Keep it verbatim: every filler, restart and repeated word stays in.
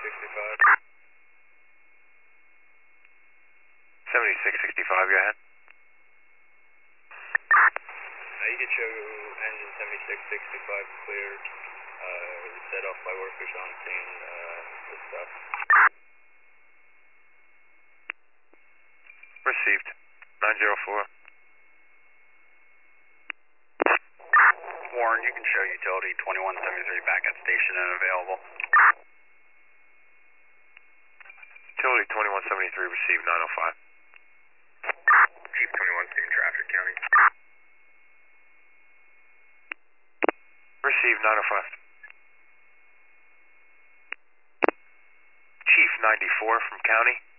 sixty-five. seventy-six sixty-five, go ahead. Uh, you can show engine seventy-six sixty-five cleared. Uh, set off by workers on scene. Uh, good stuff. Received. nine zero four. Warren, you can show utility twenty-one seventy-three back at station and available. Utility twenty-one seventy-three, received nine oh five. Chief twenty-one, seeing traffic, county. Received nine oh five. Chief ninety-four from county.